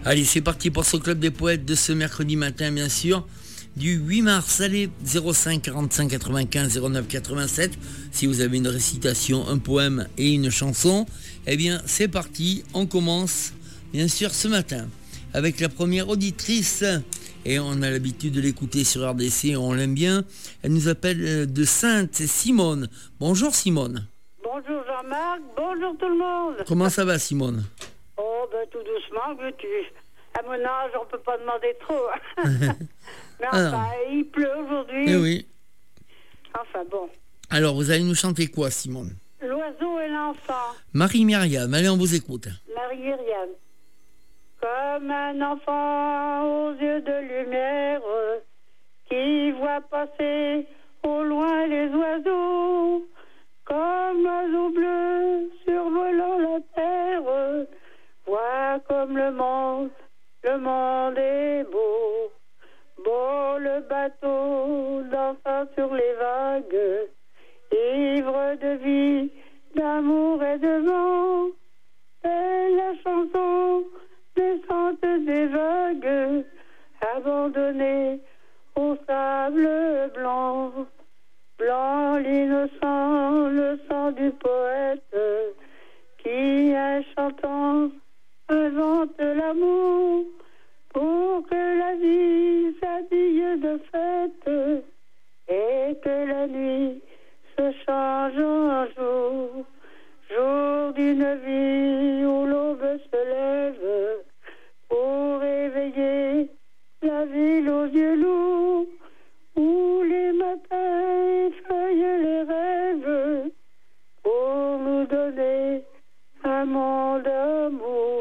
Allez, c'est parti pour ce Club des Poètes de ce mercredi matin, bien sûr, du 8 mars. Allez, 05 45 95 09 87. Si vous avez une récitation, un poème et une chanson, eh bien, c'est parti. On commence, bien sûr, ce matin avec la première auditrice. Et on a l'habitude de l'écouter sur RDC, on l'aime bien. Elle nous appelle de Sainte, c'est Simone. Bonjour Simone. Bonjour Jean-Marc, bonjour tout le monde. Comment ça va Simone? Oh ben tout doucement, veux-tu. À mon âge, on peut pas demander trop. Mais enfin, il pleut aujourd'hui. Eh oui. Enfin bon. Alors, vous allez nous chanter quoi Simone? L'oiseau et l'enfant. Marie-Myriam, allez, on vous écoute. Marie-Myriam. Comme un enfant aux yeux de lumière qui voit passer au loin les oiseaux, comme l'oiseau bleu survolant la terre, vois comme le monde est beau. Beau le bateau dansant sur les vagues, ivre de vie, d'amour et de vent, c'est la chanson descente des vagues, abandonnée au sable blanc. Blanc l'innocent, le sang du poète, qui en chantant invente l'amour, pour que la vie s'habille de fête, et que la nuit se change en jour. Jour d'une vie où l'aube se lève pour réveiller la ville aux yeux lourds, où les matins effeuillent les rêves pour nous donner un monde d'amour.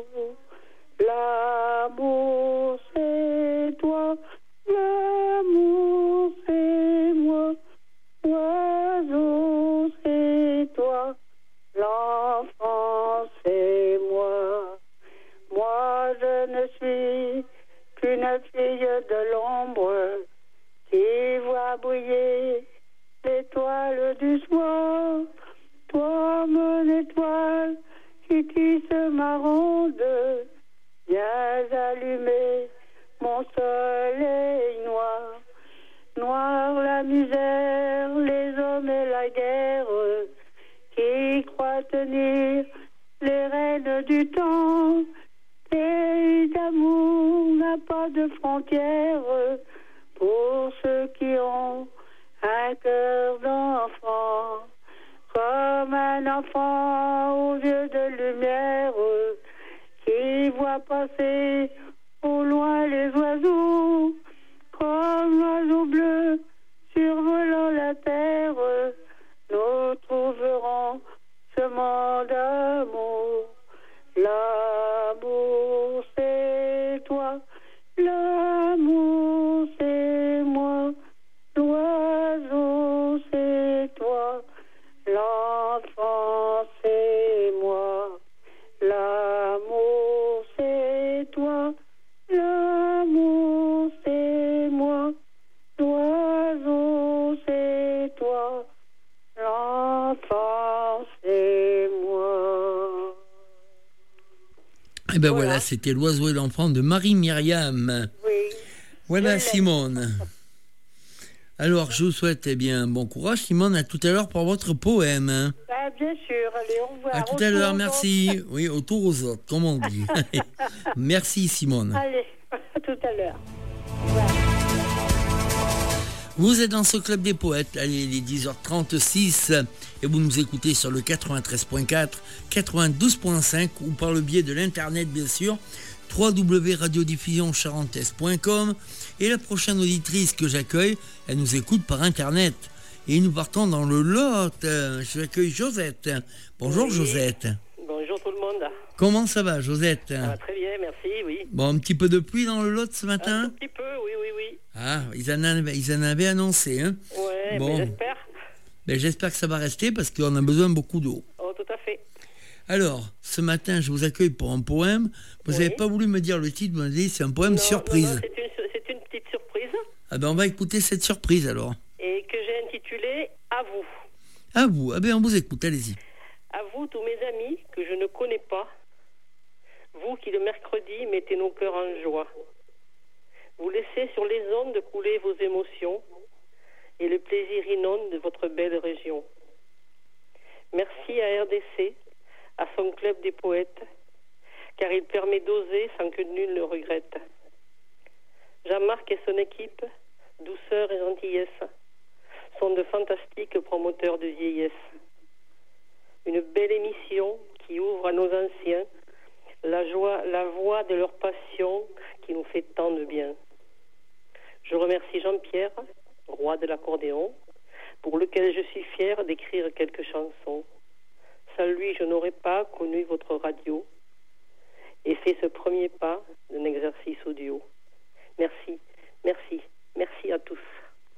L'amour c'est toi, l'amour c'est moi, l'oiseau c'est toi, l'enfant c'est moi. Moi je ne suis qu'une fille de l'ombre qui voit briller l'étoile du soir. Toi mon étoile qui tisse ma ronde, viens allumer mon soleil noir. Noir la misère, les hommes et la guerre, qui croient tenir les rênes du temps. Pays d'amour n'a pas de frontières pour ceux qui ont un cœur d'enfant. Comme un enfant aux yeux de lumière, qui voit passer au loin les oiseaux, comme l'oiseau bleu survolant la terre, nous trouverons ce monde d'amour. L'amour c'est toi, l'amour c'est moi, l'oiseau c'est toi, l'enfant c'est moi. L'amour c'est toi, l'amour c'est moi, l'oiseau c'est toi, l'enfant c'est moi. Eh ben voilà, c'était l'oiseau et l'enfant de Marie-Myriam. Oui. Voilà Simone. Alors, je vous souhaite bien bon courage, Simone. À tout à l'heure pour votre poème. Ah, bien sûr, allez, au revoir. À tout à l'heure, merci. Oui, au tour aux autres, comme on dit. Merci, Simone. Allez, à tout à l'heure. Vous êtes dans ce Club des Poètes, allez, il est 10h36 et vous nous écoutez sur le 93.4, 92.5 ou par le biais de l'internet bien sûr, www.radiodiffusioncharentais.com. Et la prochaine auditrice que j'accueille, elle nous écoute par internet. Et nous partons dans le Lot. J'accueille Josette. Bonjour oui. Josette. Bonjour tout le monde. Comment ça va Josette? Ça va très bien, merci, oui. Bon, un petit peu de pluie dans le Lot ce matin? Un petit peu, oui. Ah, ils en avaient annoncé, hein? Ouais, bon. Mais j'espère. Ben, j'espère que ça va rester parce qu'on a besoin beaucoup d'eau. Oh, tout à fait. Alors, ce matin, je vous accueille pour un poème. Vous n'avez pas voulu me dire le titre, vous m'avez dit c'est un poème surprise. Non, c'est une petite surprise. Ah ben, on va écouter cette surprise alors. Et que j'ai intitulée À vous. À vous. Ah ben, on vous écoute, allez-y. À vous, tous mes amis que je ne connais pas, vous qui le mercredi mettez nos cœurs en joie. Vous laissez sur les ondes couler vos émotions et le plaisir inonde de votre belle région. Merci à RDC, à son club des poètes, car il permet d'oser sans que nul ne regrette. Jean-Marc et son équipe, douceur et gentillesse, sont de fantastiques promoteurs de vieillesse. Une belle émission qui ouvre à nos anciens la voix de leur passion qui nous fait tant de bien. Je remercie Jean-Pierre, roi de l'accordéon, pour lequel je suis fier d'écrire quelques chansons. Sans lui, je n'aurais pas connu votre radio et fait ce premier pas d'un exercice audio. Merci, merci, merci à tous.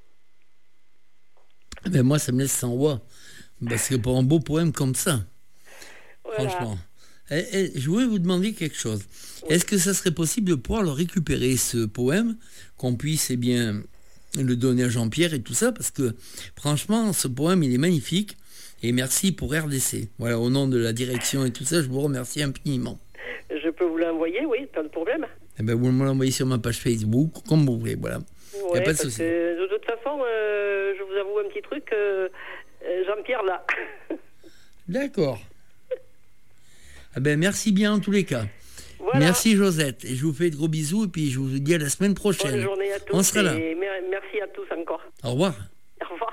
Ben moi, ça me laisse sans voix. Parce que pour un beau poème comme ça, Voilà. franchement. Je voulais vous demander quelque chose. Oui. Est-ce que ça serait possible de pouvoir le récupérer, ce poème, qu'on puisse le donner à Jean-Pierre et tout ça, parce que franchement, ce poème, il est magnifique. Et merci pour RDC. Voilà, au nom de la direction et tout ça, je vous remercie infiniment. Je peux vous l'envoyer, oui, pas de problème. Eh ben, vous me l'envoyez sur ma page Facebook, comme vous voulez, voilà. Il n'y a pas de souci. De toute façon, je vous avoue un petit truc, Jean-Pierre là. D'accord. Ah ben, merci bien en tous les cas. Voilà. Merci Josette, et je vous fais de gros bisous, et puis je vous dis à la semaine prochaine. Bonne journée à tous. On sera là. Et merci à tous encore. Au revoir. Au revoir.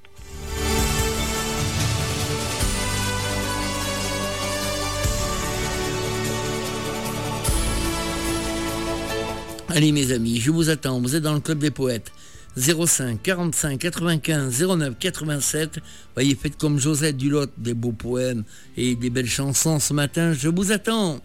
Allez mes amis, je vous attends, vous êtes dans le club des poètes. 05 45 95 09 87. Voyez, faites comme Josette du Lot, des beaux poèmes et des belles chansons ce matin, je vous attends.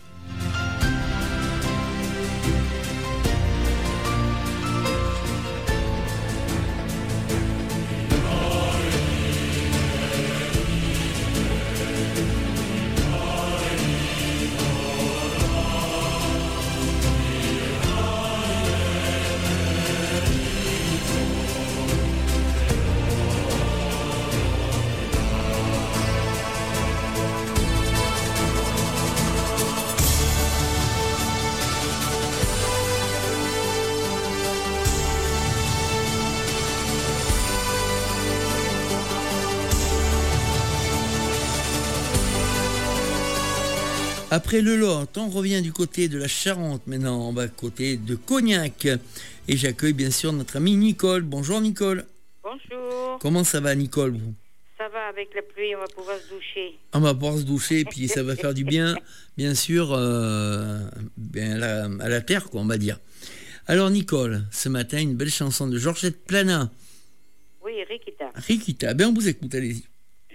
Après le Lot, on revient du côté de la Charente. Maintenant, on va côté de Cognac. Et j'accueille bien sûr notre amie Nicole. Bonjour Nicole. Bonjour. Comment ça va Nicole, vous ? Ça va, avec la pluie, on va pouvoir se doucher. On va pouvoir se doucher et puis ça va faire du bien, bien sûr, à la terre, quoi, on va dire. Alors Nicole, ce matin, une belle chanson de Georgette Plana. Oui, Rikita. Rikita, ben on vous écoute, allez-y.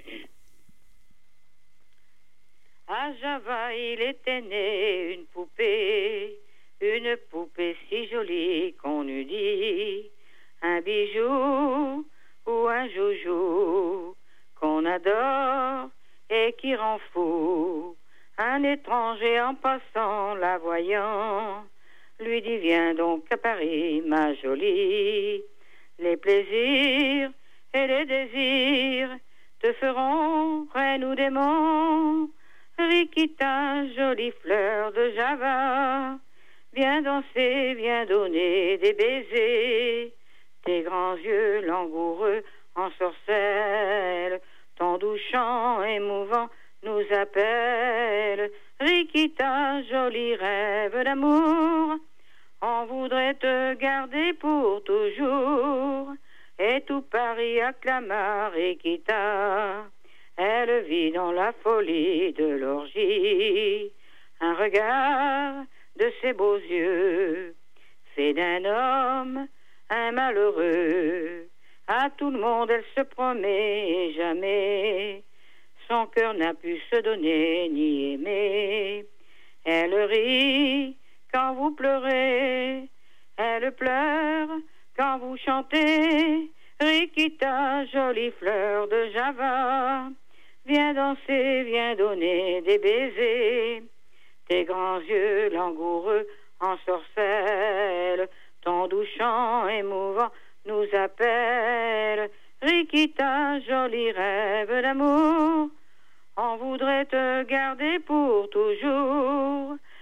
À Java, il était né une poupée si jolie qu'on eût dit un bijou ou un joujou qu'on adore et qui rend fou. Un étranger en passant la voyant lui dit viens donc à Paris ma jolie, les plaisirs et les désirs te feront reine ou démon. Rikita, jolie fleur de Java, viens danser, viens donner des baisers. Tes grands yeux langoureux ensorcellent, ton doux chant émouvant nous appelle. Rikita, joli rêve d'amour, on voudrait te garder pour toujours. Et tout Paris acclama Rikita. Elle vit dans la folie de l'orgie un regard de ses beaux yeux fait d'un homme un malheureux. À tout le monde elle se promet et jamais son cœur n'a pu se donner ni aimer. Elle rit quand vous pleurez, elle pleure quand vous chantez. Rikita, jolie fleur de Java, viens danser, viens donner des baisers. Tes grands yeux langoureux ensorcellent, ton doux chant émouvant nous appelle. Rikita, joli rêve d'amour, on voudrait te garder pour toujours.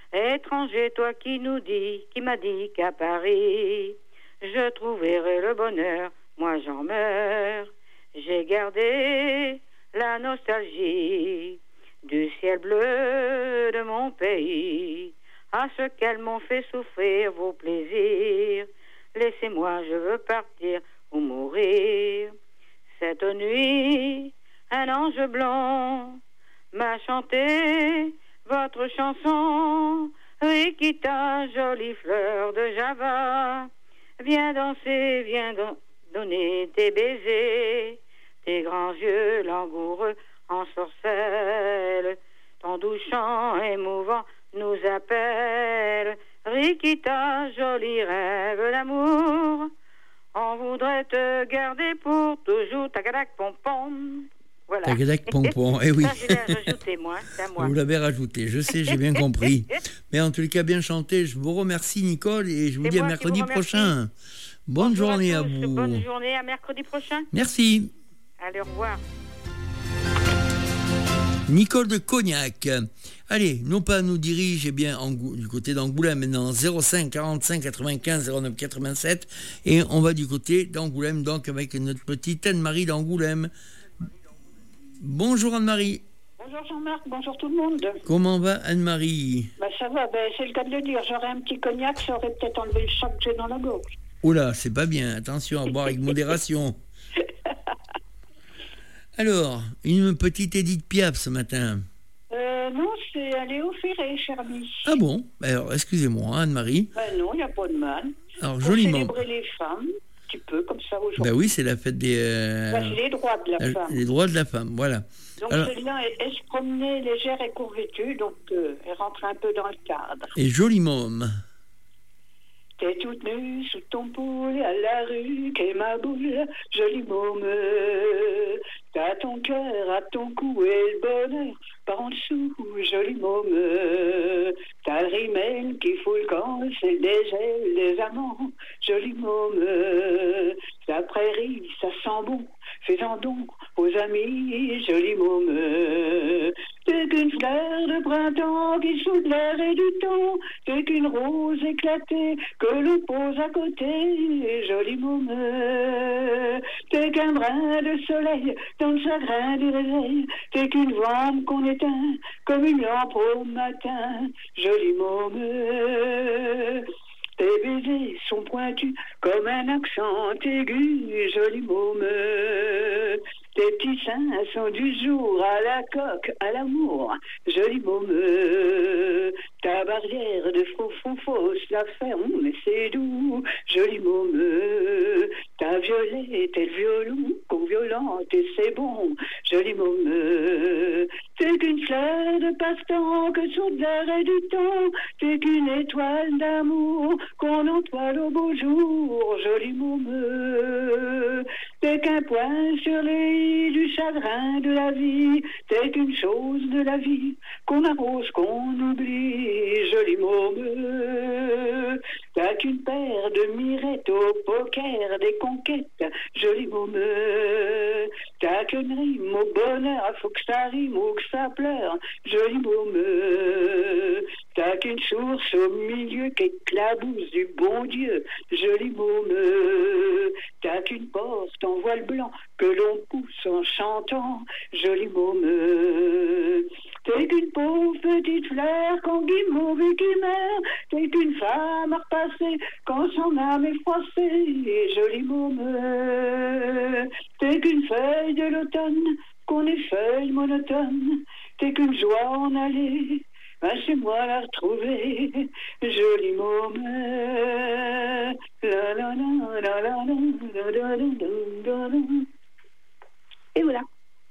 Étranger, toi qui m'as dit qu'à Paris, je trouverai le bonheur, moi j'en meurs. J'ai gardé la nostalgie du ciel bleu de mon pays, à ce qu'elles m'ont fait souffrir vos plaisirs. Laissez-moi, je veux partir ou mourir. Cette nuit, un ange blanc m'a chanté votre chanson. Rikita, jolie fleur de Java, viens danser, donner tes baisers, tes grands yeux langoureux en sorcelle, ton doux chant émouvant nous appelle. Rikita, joli rêve d'amour, on voudrait te garder pour toujours. Tagadak pompom. Voilà. Tagadak pompom, eh oui. Ça, je l'ai rajouté, moi. C'est à moi. Vous l'avez rajouté, je sais, j'ai bien compris. Mais en tous les cas, bien chanté. Je vous remercie, Nicole, et je vous dis à mercredi prochain. Bonne journée à vous. Bonne journée, à mercredi prochain. Merci. Allez, au revoir. Nicole de Cognac. Allez, non pas nous dirige du côté d'Angoulême maintenant, 05 45 95 09 87, et on va du côté d'Angoulême donc avec notre petite Anne-Marie d'Angoulême. Bonjour Anne-Marie. Bonjour Jean-Marc, bonjour tout le monde. Comment va Anne-Marie? Ça va, c'est le cas de le dire. J'aurais un petit cognac, ça aurait peut-être enlevé le choc que j'ai dans la gorge. Oula, c'est pas bien, attention à boire avec modération. Alors, une petite Édith Piaf ce matin. Non, c'est Léo Ferré, cher ami. Ah bon? Alors, excusez-moi, Anne-Marie. Non, il n'y a pas de mal. Alors, pour joliment. Célébrer les femmes, un petit peu comme ça aujourd'hui. Ben oui, c'est la fête des... les droits de la femme. Les droits de la femme, voilà. Donc, celle-là, elle se promenait légère et courvêtue, donc elle rentre un peu dans le cadre. Et joli môme. T'es toute nue sous ton poule à la rue, qu'est ma boule, joli môme. T'as ton cœur à ton cou et le bonheur par en dessous, joli môme. T'as le rimel qui fout le camp, c'est le dégel des amants, joli môme. La prairie, ça sent bon, fais-en donc aux amis, joli môme. T'es qu'une fleur de printemps qui soude l'air et du temps, t'es qu'une rose éclatée que l'on pose à côté, joli môme. T'es qu'un brin de soleil dans le chagrin du réveil, t'es qu'une flamme qu'on éteint comme une lampe au matin, joli môme. Tes baisers sont pointus comme un accent aigu, joli môme. Tes petits seins sont du jour à la coque, à l'amour, joli môme. Ta barrière de fausse la ferme, mais c'est doux, joli môme. Ta violette et le violon, conviolente et c'est bon, joli môme. T'es qu'une fleur de passe-temps que sous l'air et du temps, t'es qu'une étoile d'amour qu'on entoile au beau jour, joli môme. T'es qu'un point sur les i du chagrin de la vie, t'es qu'une chose de la vie qu'on arrose, qu'on oublie, joli môme. T'as qu'une paire de mirettes au poker des conquêtes, joli môme. T'as qu'une rime au bonheur, faut que ça rime ou que ça pleure, joli môme. T'as qu'une source au milieu qui éclabousse du bon Dieu, joli môme. T'as qu'une porte en voile blanc que l'on pousse en chantant, joli môme. T'es qu'une pauvre petite fleur qu'on guimauve et qui meurt, t'es qu'une femme à repasser quand son âme est froissée, joli môme. T'es qu'une feuille de l'automne qu'on effeuille monotone, t'es qu'une joie en allée, c'est moi la retrouver, joli môme. La la la la la la la la la. Et voilà.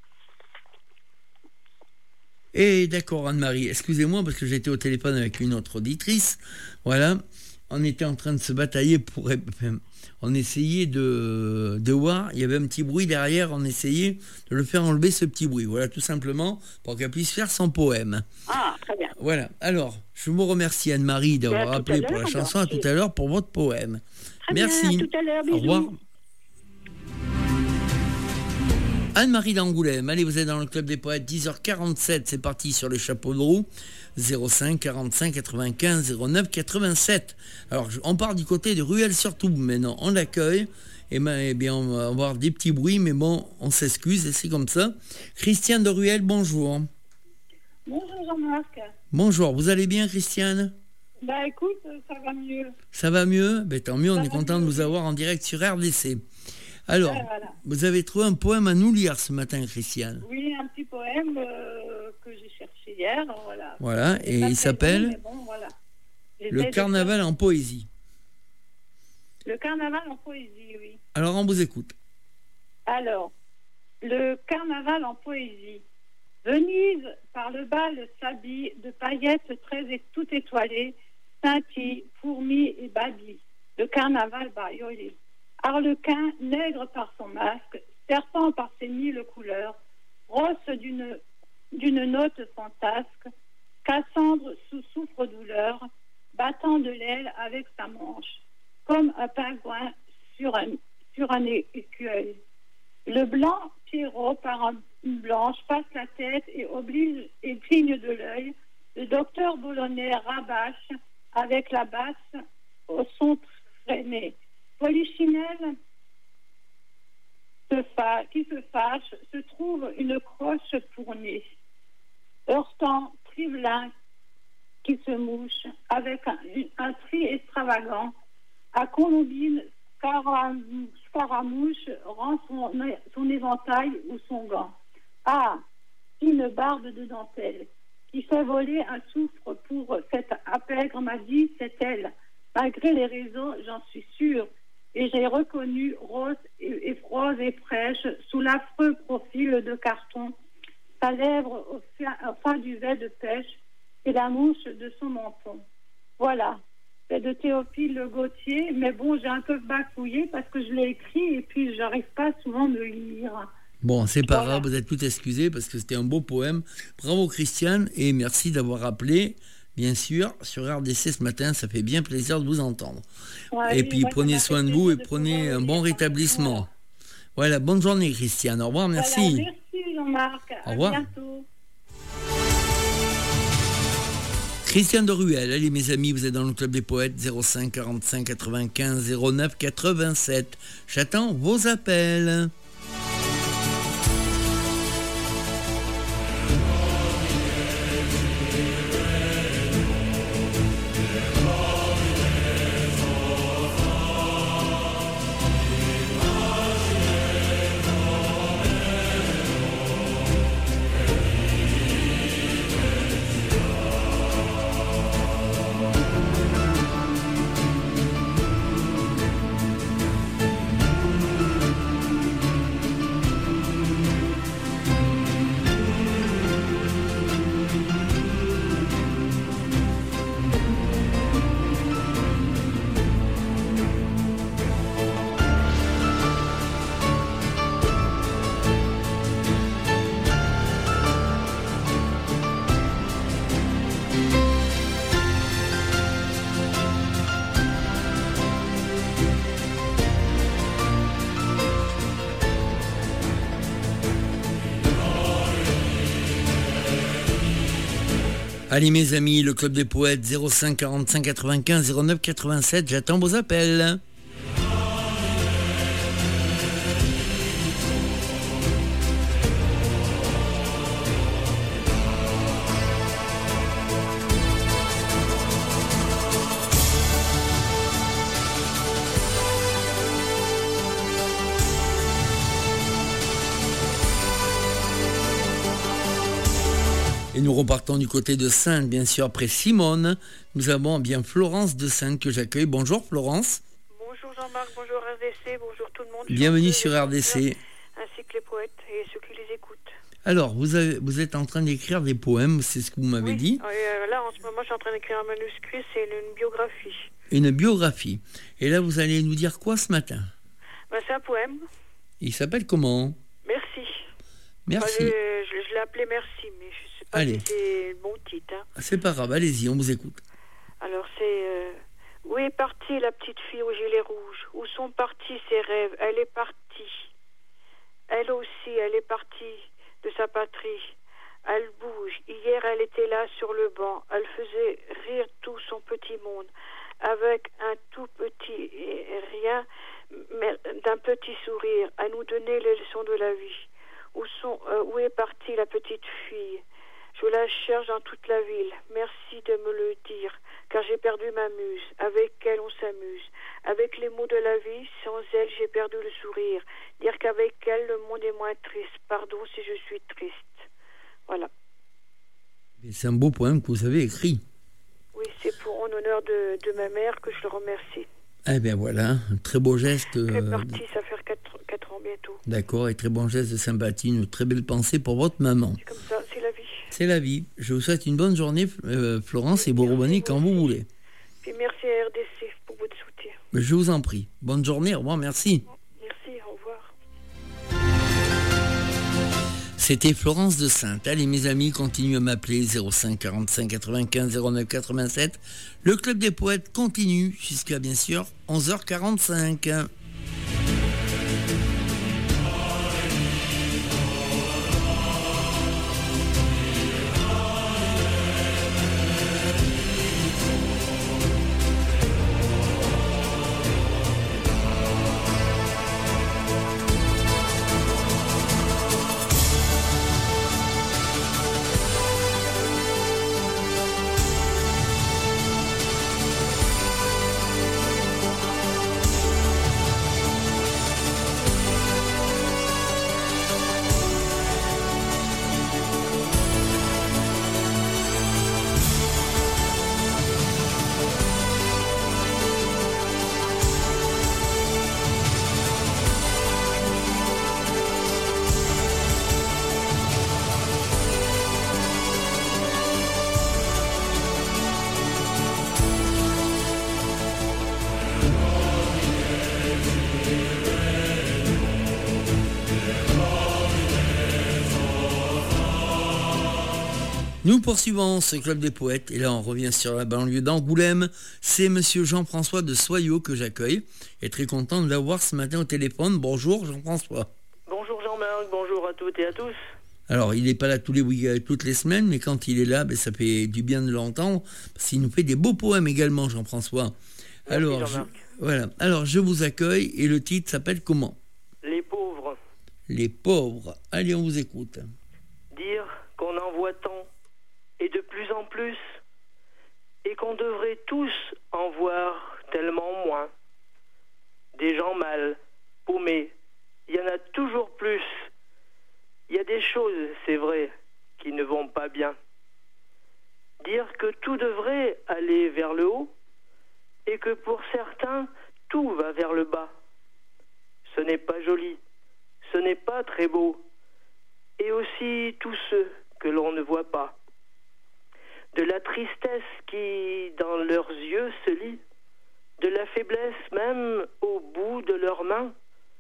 Et d'accord Anne-Marie, excusez-moi parce que j'étais au téléphone avec une autre auditrice, voilà, on était en train de se batailler pour... On essayait de voir, il y avait un petit bruit derrière, on essayait de le faire enlever ce petit bruit, voilà, tout simplement, pour qu'elle puisse faire son poème. Ah, très bien. Voilà, alors, je vous remercie Anne-Marie d'avoir appelé pour la chanson, à tout à l'heure pour votre poème. Très merci. Bien, à tout à l'heure, bisous. Au revoir. Anne-Marie d'Angoulême, allez, vous êtes dans le Club des Poètes, 10h47, c'est parti sur les chapeaux de roue, 05 45 95 09 87. Alors, on part du côté de Ruelle-sur-Toub maintenant, on l'accueille, et bien, on va avoir des petits bruits, mais bon, on s'excuse, et c'est comme ça. Christiane de Ruelle, bonjour. Bonjour Jean-Marc. Bonjour, vous allez bien, Christiane ? Bah écoute, ça va mieux. Ça va mieux ? Ben, tant mieux, on est content de vous mieux. avoir en direct sur RDC. Alors, Voilà. vous avez trouvé un poème à nous lire ce matin, Christiane. Oui, un petit poème que j'ai cherché hier. Voilà, Voilà, C'est et pas il très s'appelle bon, mais bon, voilà. Le J'essaie de carnaval en poésie. faire- Le carnaval en poésie, oui. Alors, on vous écoute. Alors, le carnaval en poésie. Venise, par le bal, s'habille de paillettes tout étoilées, scintille, fourmis et babis. Le carnaval bariolé. Arlequin, nègre par son masque, serpent par ses mille couleurs, rosse d'une note fantasque, Cassandre sous souffre-douleur, battant de l'aile avec sa manche, comme un pingouin sur un écueil. Le blanc, Pierrot, par une blanche, passe la tête et oblige et cligne de l'œil. Le docteur Boulonnais rabâche avec la basse au son freiné. Polichinelle qui se fâche, se trouve une croche fournie. Heurtant, Trivelin qui se mouche avec un tri extravagant. À Colombine, Scaramouche rend son éventail ou son gant. Ah, une barbe de dentelle qui fait voler un soufre pour cette apègre m'a dit, c'est elle. Malgré les réseaux, j'en suis sûre. Et j'ai reconnu rose et fraîche sous l'affreux profil de carton, sa lèvre au fin duvet de pêche et la mouche de son menton. Voilà, c'est de Théophile Le Gautier, mais bon, j'ai un peu bafouillé parce que je l'ai écrit et puis j'arrive pas souvent à me lire. Bon, c'est pas Voilà. grave, vous êtes tout excusés parce que c'était un beau poème. Bravo, Christiane, et merci d'avoir appelé. Bien sûr, sur RDC ce matin, ça fait bien plaisir de vous entendre. Ouais, Et puis, moi, ça prenez m'a soin fait de vous et plaisir de prenez pouvoir un le bon lire. rétablissement. Voilà, bonne journée, Christiane. Au revoir, merci. Voilà, merci Jean-Marc. Au revoir. À bientôt. Christiane de Ruelle, allez mes amis, vous êtes dans le Club des Poètes, 05 45 95 09 87. J'attends vos appels. Allez mes amis, le Club des Poètes, 05 45 95 09 87, j'attends vos appels. Et nous repartons du côté de Sainte, bien sûr, après Simone. Nous avons bien Florence de Sainte que j'accueille. Bonjour Florence. Bonjour Jean-Marc, bonjour RDC, bonjour tout le monde. Bienvenue Chanteuses sur et RDC. chanteurs, ainsi que les poètes et ceux qui les écoutent. Alors, vous êtes en train d'écrire des poèmes, c'est ce que vous m'avez dit. Là, en ce moment, je suis en train d'écrire un manuscrit, c'est une biographie. Une biographie. Et là, vous allez nous dire quoi ce matin? C'est un poème. Il s'appelle comment? Merci. Merci. Je l'ai appelé Merci, mais je ne sais pas Allez. si c'est le bon titre. Hein. C'est pas grave, allez-y, on vous écoute. Alors, c'est... Où est partie la petite fille au gilet rouge? Où sont partis ses rêves? Elle est partie. Elle aussi, elle est partie de sa patrie. Elle bouge. Hier, elle était là sur le banc. Elle faisait rire tout son petit monde avec un tout petit rien, mais d'un petit sourire, à nous donner les leçons de la vie. Où est partie la petite fille? Je la cherche dans toute la ville. Merci de me le dire, car j'ai perdu ma muse. Avec elle, on s'amuse. Avec les mots de la vie, sans elle, j'ai perdu le sourire. Dire qu'avec elle, le monde est moins triste. Pardon si je suis triste. Voilà. C'est un beau poème que vous avez écrit. Oui, c'est en honneur de ma mère que je le remercie. Eh bien voilà, un très beau geste. Elle est partie, ça fait 4 ans bientôt. D'accord, et très bon geste de sympathie, une très belle pensée pour votre maman. C'est comme ça, c'est la vie. C'est la vie. Je vous souhaite une bonne journée, Florence, et vous revenez quand vous voulez. Puis merci à RDC pour votre soutien. Je vous en prie. Bonne journée, au revoir, merci. Merci, au revoir. C'était Florence de Sainte. Allez, mes amis, continuez à m'appeler 05 45 95 09 87. Le Club des Poètes continue jusqu'à, bien sûr, 11h45. Nous poursuivons ce Club des Poètes et là on revient sur la banlieue d'Angoulême. C'est monsieur Jean-François de Soyaux que j'accueille et très content de l'avoir ce matin au téléphone. Bonjour Jean-François. Bonjour Jean-Marc, bonjour à toutes et à tous. Alors il n'est pas là tous les week-ends, toutes les semaines, mais quand il est là, ça fait du bien de l'entendre parce qu'il nous fait des beaux poèmes également Jean-François. Merci, Alors je vous accueille et le titre s'appelle comment? Les pauvres. Les pauvres. Allez, on vous écoute. Dire qu'on en voit tant et de plus en plus, et qu'on devrait tous en voir tellement moins. Des gens mal, paumés, il y en a toujours plus. Il y a des choses, c'est vrai, qui ne vont pas bien. Dire que tout devrait aller vers le haut, et que pour certains, tout va vers le bas. Ce n'est pas joli, ce n'est pas très beau, et aussi tous ceux que l'on ne voit pas. De la tristesse qui, dans leurs yeux, se lit, de la faiblesse même au bout de leurs mains.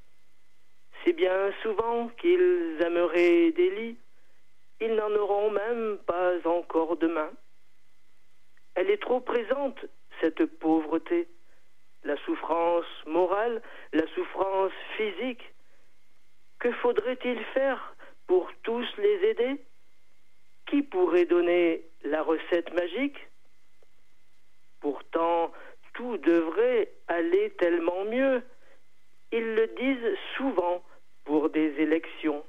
Si bien souvent qu'ils aimeraient des lits, ils n'en auront même pas encore demain. Elle est trop présente, cette pauvreté, la souffrance morale, la souffrance physique. Que faudrait-il faire pour tous les aider? Qui pourrait donner la recette magique? Pourtant, tout devrait aller tellement mieux. Ils le disent souvent pour des élections.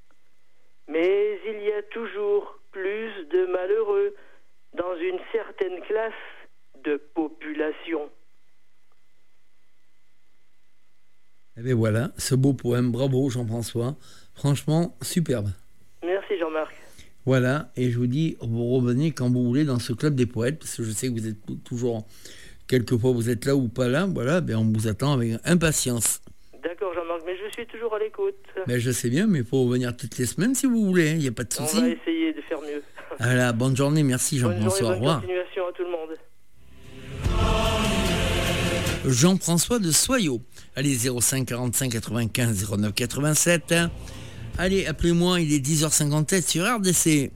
Mais il y a toujours plus de malheureux dans une certaine classe de population. Et bien voilà, ce beau poème, bravo Jean-François, franchement superbe. Merci Jean-Marc. Voilà, et je vous dis, vous revenez quand vous voulez dans ce Club des Poètes, parce que je sais que vous êtes toujours, quelquefois vous êtes là ou pas là, voilà, ben on vous attend avec impatience. D'accord Jean-Marc, mais je suis toujours à l'écoute. Ben je sais bien, mais il faut revenir toutes les semaines si vous voulez, il n'y a pas de souci. On va essayer de faire mieux. Voilà, bonne journée, merci Jean-François, au revoir. Bonne continuation à tout le monde. Jean-François de Soyaux, allez 05 45 95 09 87. Allez, appelez-moi, il est 10h57 sur RDC.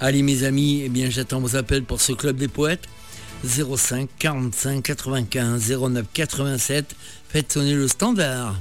Allez mes amis, eh bien j'attends vos appels pour ce club des poètes. 05 45 95 09 87. Faites sonner le standard.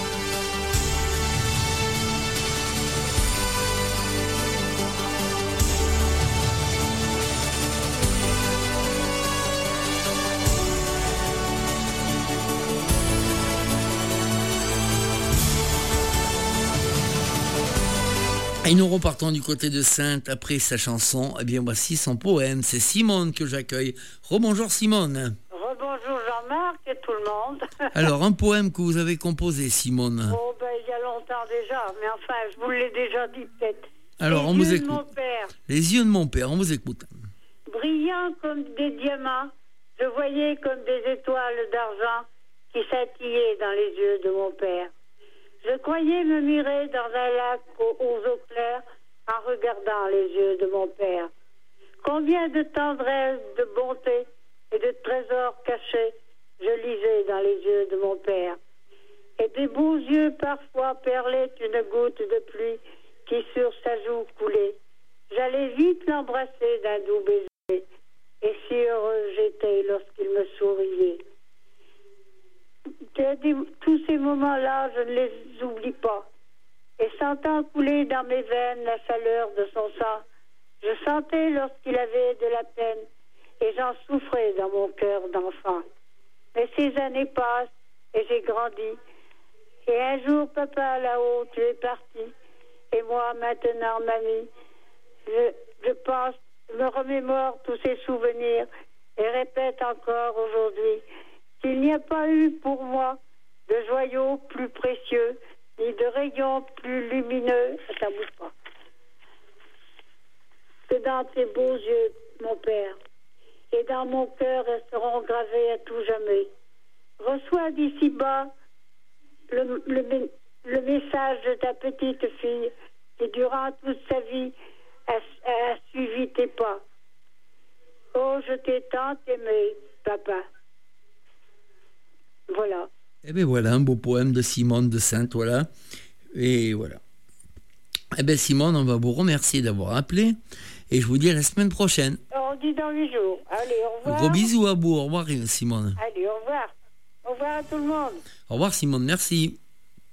Et nous repartons du côté de Sainte après sa chanson. Eh bien, voici son poème. C'est Simone que j'accueille. Rebonjour Simone. Rebonjour Jean-Marc et tout le monde. Alors, un poème que vous avez composé, Simone. Oh, ben, il y a longtemps déjà, mais enfin, je vous l'ai déjà dit peut-être. Alors, on vous écoute. Mon père. Les yeux de mon père, on vous écoute. Brillants comme des diamants, je voyais comme des étoiles d'argent qui scintillaient dans les yeux de mon père. Je croyais me mirer dans un lac aux eaux claires en regardant les yeux de mon père. Combien de tendresse, de bonté et de trésors cachés je lisais dans les yeux de mon père. Et des beaux yeux parfois perlaient une goutte de pluie qui sur sa joue coulait. J'allais vite l'embrasser d'un doux baiser et si heureux j'étais lorsqu'il me souriait. Tous ces moments-là, je ne les oublie pas. Et sentant couler dans mes veines la chaleur de son sang, je sentais lorsqu'il avait de la peine et j'en souffrais dans mon cœur d'enfant. Mais ces années passent et j'ai grandi. Et un jour, papa, là-haut, tu es parti. Et moi, maintenant, mamie, je pense, me remémore tous ces souvenirs et répète encore aujourd'hui qu'il n'y a pas eu pour moi de joyaux plus précieux, ni de rayons plus lumineux, ça bouge pas, que dans tes beaux yeux, mon père. Et dans mon cœur resteront gravés à tout jamais. Reçois d'ici-bas le message de ta petite fille qui, durant toute sa vie, a suivi tes pas. Oh, je t'ai tant aimé, papa. Voilà. Eh bien voilà, un beau poème de Simone de Sainte, voilà. Et voilà. Eh bien Simone, on va vous remercier d'avoir appelé et je vous dis à la semaine prochaine. On dit dans 8 jours. Allez, au revoir. Gros bisous à vous, au revoir Simone. Allez, au revoir. Au revoir à tout le monde. Au revoir Simone, merci.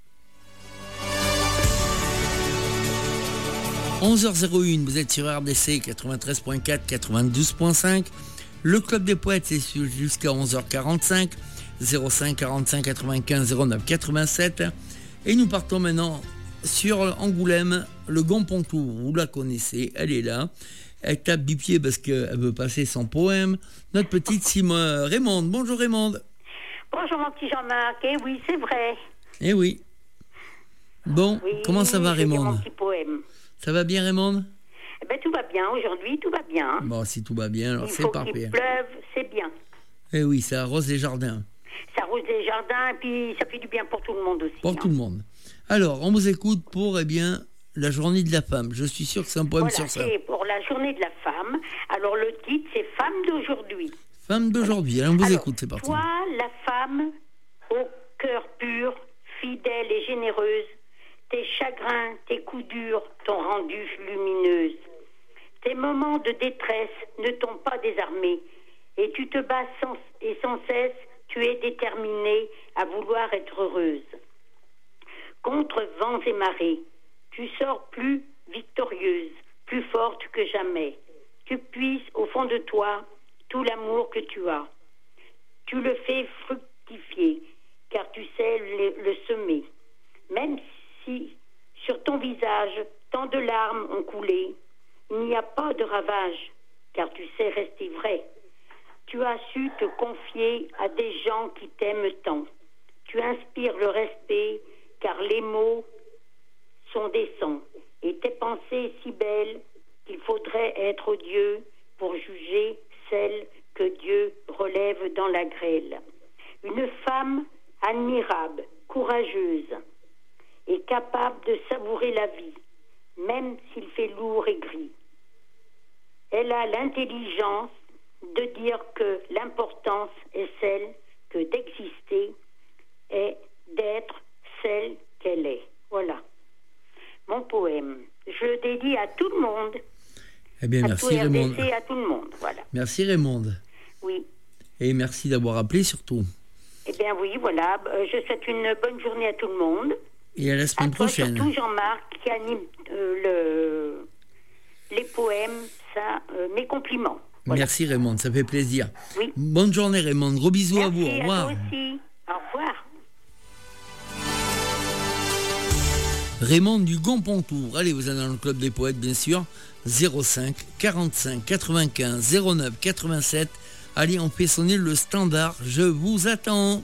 11h01, vous êtes sur RDC 93.4, 92.5. Le Club des Poètes, c'est jusqu'à 11h45. 05 45 95 09 87. Et nous partons maintenant sur Angoulême, le Gompontou. Vous la connaissez, elle est là. Elle tape du pied parce qu'elle veut passer son poème. Notre petite Raymonde. Bonjour Raymonde. Bonjour mon petit Jean-Marc. Eh oui, c'est vrai. Eh oui. Bon, oui, comment ça va Raymonde? Mon petit poème. Ça va bien Raymonde? Eh ben, tout va bien. Aujourd'hui, tout va bien. Bon, si tout va bien, alors c'est parfait. Il faut qu'il pleuve, c'est bien. Eh oui, ça arrose les jardins. Ça arrose les jardins et puis ça fait du bien pour tout le monde aussi. Pour tout le monde. Alors, on vous écoute pour, la journée de la femme. Je suis sûr que c'est un poème sur ça. C'est pour la journée de la femme. Alors, le titre, c'est Femme d'aujourd'hui. Femme d'aujourd'hui. Alors, on vous écoute, c'est parti. Toi, la femme, au cœur pur, fidèle et généreuse, tes chagrins, tes coups durs t'ont rendue lumineuse. Tes moments de détresse ne t'ont pas désarmée. Et tu te bats sans cesse, tu es déterminée à vouloir être heureuse. Contre vents et marées, tu sors plus victorieuse, plus forte que jamais. Tu puises au fond de toi tout l'amour que tu as. Tu le fais fructifier, car tu sais le semer. Même si sur ton visage tant de larmes ont coulé, il n'y a pas de ravage, car tu sais rester vrai. Tu as su te confier à des gens qui t'aiment tant. Tu inspires le respect, car les mots sont décents. Et tes pensées si belles qu'il faudrait être Dieu pour juger celles que Dieu relève dans la grêle. Une femme admirable, courageuse et capable de savourer la vie, même s'il fait lourd et gris. Elle a l'intelligence de dire que l'importance est celle que d'exister et d'être celle qu'elle est. Voilà. Mon poème. Je le dédie à tout le monde. Eh bien, à merci tout Raymond. RDC et à tout le monde, voilà. Merci Raymond. Oui. Et merci d'avoir appelé surtout. Eh bien oui, voilà. Je souhaite une bonne journée à tout le monde. Et à la semaine prochaine. Surtout Jean-Marc qui anime les poèmes. Ça, mes compliments. Voilà. Merci Raymond, ça fait plaisir. Oui. Bonne journée Raymond, gros bisous Merci à vous. Au revoir. À vous aussi. Au revoir. Raymond du Gonpontour. Allez, vous êtes dans le club des poètes, bien sûr. 05 45 95 09 87. Allez, on fait sonner le standard. Je vous attends.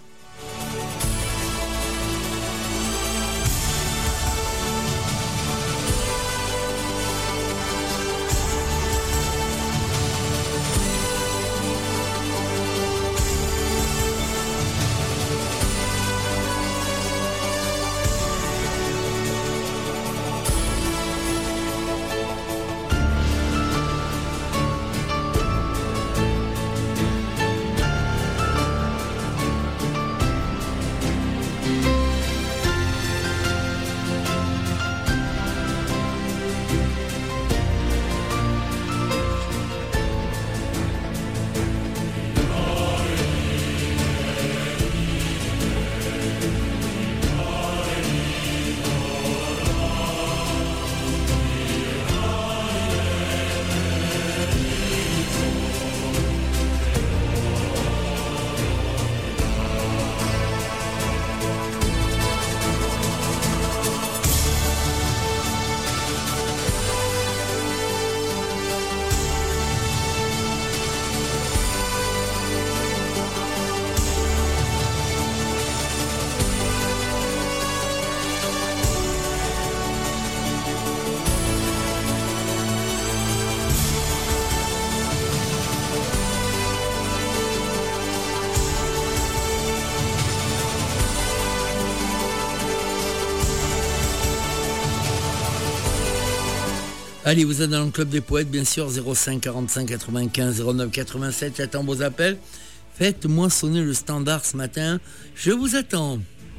Allez, vous êtes dans le club des poètes, bien sûr, 05 45 95 09 87. J'attends vos appels. Faites-moi sonner le standard ce matin. Je vous attends.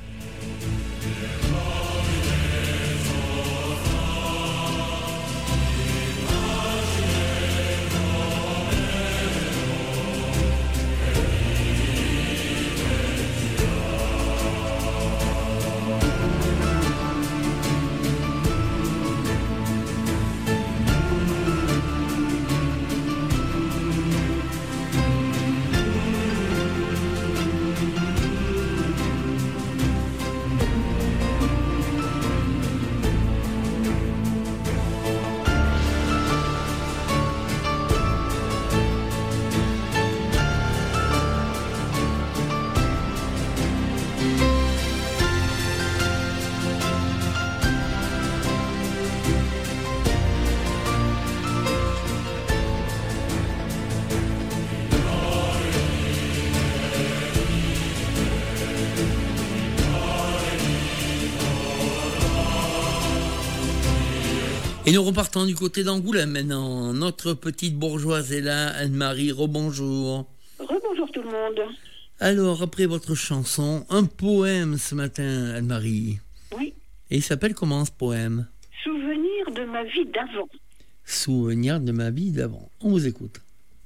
Et nous repartons du côté d'Angoulême maintenant. Notre petite bourgeoise est là, Anne-Marie, rebonjour. Rebonjour tout le monde. Alors, après votre chanson, un poème ce matin, Anne-Marie. Oui. Et il s'appelle comment ce poème ? Souvenir de ma vie d'avant. Souvenir de ma vie d'avant. On vous écoute.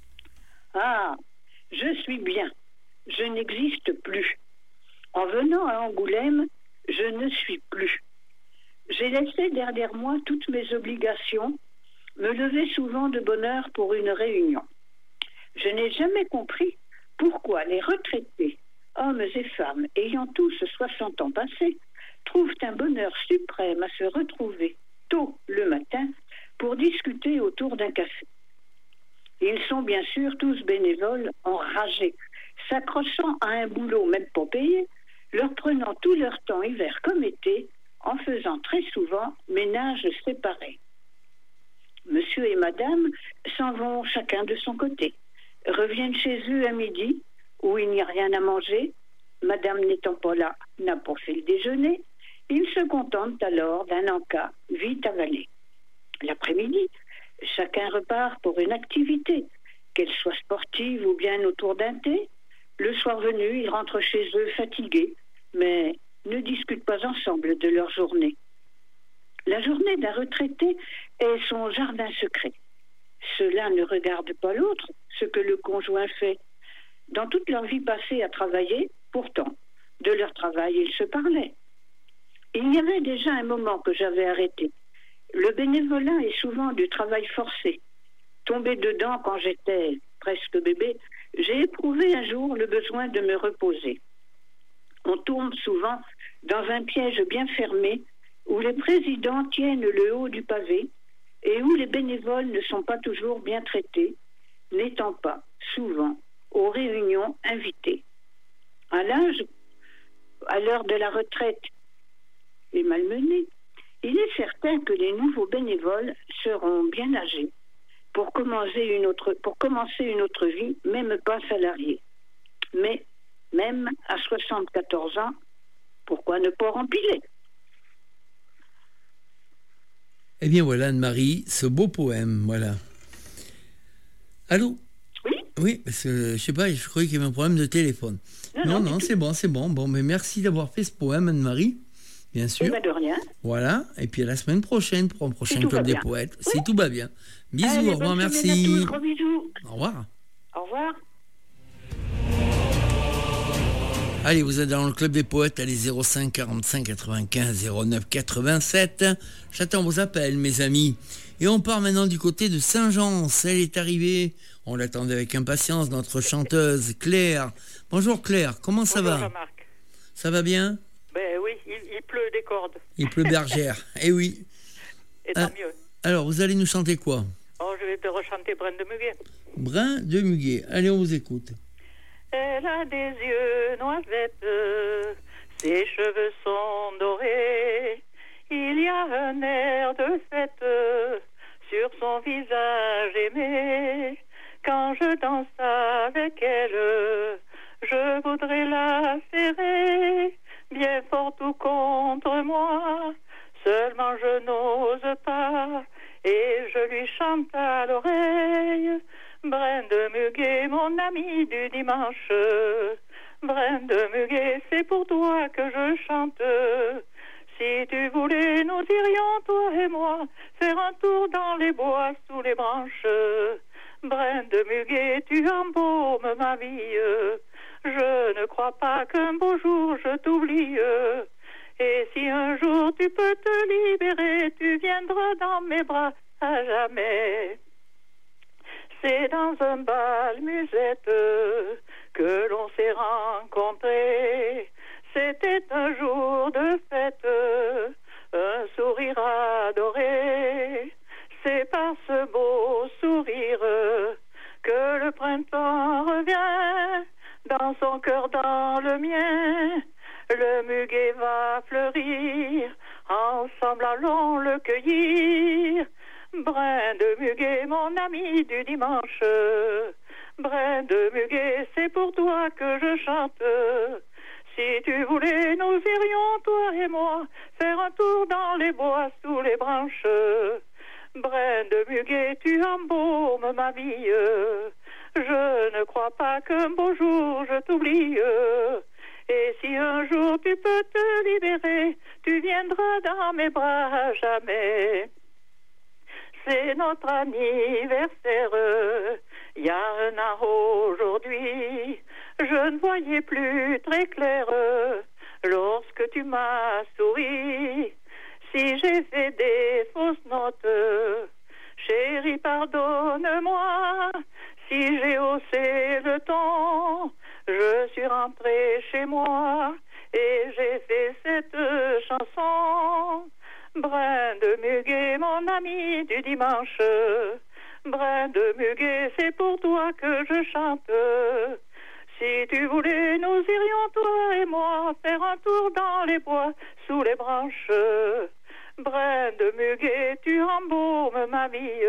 Ah, je suis bien. Je n'existe plus. En venant à Angoulême, je ne suis plus. J'ai laissé derrière moi toutes mes obligations, me lever souvent de bonne heure pour une réunion. Je n'ai jamais compris pourquoi les retraités, hommes et femmes, ayant tous 60 ans passés, trouvent un bonheur suprême à se retrouver tôt le matin pour discuter autour d'un café. Ils sont bien sûr tous bénévoles, enragés, s'accrochant à un boulot même pas payé, leur prenant tout leur temps hiver comme été, en faisant très souvent ménage séparé. Monsieur et madame s'en vont chacun de son côté, reviennent chez eux à midi, où il n'y a rien à manger. Madame n'étant pas là, n'a pas fait le déjeuner. Ils se contentent alors d'un encas vite avalé. L'après-midi, chacun repart pour une activité, qu'elle soit sportive ou bien autour d'un thé. Le soir venu, ils rentrent chez eux fatigués, mais ne discutent pas ensemble de leur journée. La journée d'un retraité est son jardin secret. Cela ne regarde pas l'autre, ce que le conjoint fait. Dans toute leur vie passée à travailler, pourtant, de leur travail, ils se parlaient. Il y avait déjà un moment que j'avais arrêté. Le bénévolat est souvent du travail forcé. Tombé dedans quand j'étais presque bébé, j'ai éprouvé un jour le besoin de me reposer. On tombe souvent dans un piège bien fermé où les présidents tiennent le haut du pavé et où les bénévoles ne sont pas toujours bien traités, n'étant pas souvent aux réunions invitées. À l'heure de la retraite et malmenée, il est certain que les nouveaux bénévoles seront bien âgés pour commencer une autre vie, même pas salariés. Mais même à 74 ans, pourquoi ne pas rempiler? Eh bien voilà, Anne-Marie, ce beau poème, voilà. Allô? Oui? Oui, parce que, je sais pas, je croyais qu'il y avait un problème de téléphone. Non, c'est bon. Bon, mais merci d'avoir fait ce poème, Anne-Marie, bien sûr. De rien. Voilà, et puis à la semaine prochaine pour un prochain Club des Poètes, si tout va bien. Bisous, allez, au revoir, merci. À tous, gros bisous. Au revoir. Au revoir. Allez, vous êtes dans le Club des Poètes, allez 05 45 95 09 87. J'attends vos appels, mes amis. Et on part maintenant du côté de Saint-Jean. Elle est arrivée, on l'attendait avec impatience, notre chanteuse Claire. Bonjour Claire, comment ça va? Bonjour Jean-Marc. Ça va bien? Ben oui, il pleut des cordes. Il pleut bergère, eh oui. Et tant mieux. Alors, vous allez nous chanter quoi? Oh, je vais te rechanter Brin de Muguet. Brin de Muguet, allez, on vous écoute. Elle a des yeux noisettes, ses cheveux sont dorés, il y a un air de fête sur son visage aimé. Quand je danse avec elle, je voudrais la serrer, bien fort ou contre moi, seulement je n'ose pas, et je lui chante à l'oreille. Brin de Muguet, mon ami du dimanche, Brin de Muguet, c'est pour toi que je chante. Si tu voulais, nous irions, toi et moi, faire un tour dans les bois sous les branches. Brin de Muguet, tu embaumes ma vie. Je ne crois pas qu'un beau jour je t'oublie. Et si un jour tu peux te libérer, tu viendras dans mes bras à jamais. C'est dans un bal musette que l'on s'est rencontrés. C'était un jour de fête, un sourire adoré. C'est par ce beau sourire que le printemps revient dans son cœur, dans le mien. Le muguet va fleurir, ensemble allons le cueillir. Brin de Muguet, mon ami du dimanche, Brin de Muguet, c'est pour toi que je chante. Si tu voulais, nous irions, toi et moi, faire un tour dans les bois sous les branches. Brin de Muguet, tu embaumes ma vie. Je ne crois pas qu'un beau jour je t'oublie. Et si un jour tu peux te libérer, tu viendras dans mes bras à jamais. C'est notre anniversaire, il y a un an aujourd'hui. Je ne voyais plus très clair lorsque tu m'as souri. Si j'ai fait des fausses notes, chérie, pardonne-moi. Si j'ai haussé le ton, je suis rentrée chez moi et j'ai fait cette chanson. Brin de Muguet, mon ami du dimanche, Brin de Muguet, c'est pour toi que je chante. Si tu voulais, nous irions, toi et moi, faire un tour dans les bois, sous les branches. Brin de Muguet, tu embaumes ma vie.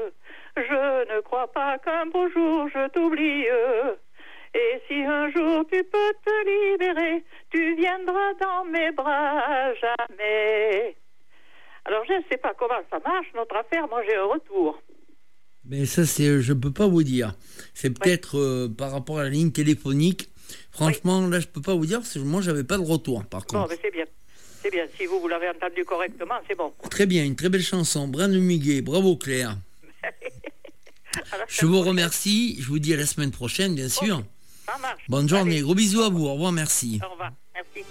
Je ne crois pas qu'un beau jour je t'oublie. Et si un jour tu peux te libérer, tu viendras dans mes bras à jamais. Alors, je ne sais pas comment ça marche, notre affaire. Moi, j'ai un retour. Mais ça, je ne peux pas vous dire. C'est peut-être par rapport à la ligne téléphonique. Franchement, là, je ne peux pas vous dire, parce que moi, je n'avais pas de retour, par contre. Bon, mais c'est bien. C'est bien. Si vous l'avez entendu correctement, c'est bon. Très bien, une très belle chanson. Brin de Muguet. Bravo, Claire. Je vous remercie. Je vous dis à la semaine prochaine, bien sûr. Ça marche. Bonne journée. Allez. Gros bisous à vous. Au revoir, merci. Au revoir. Merci.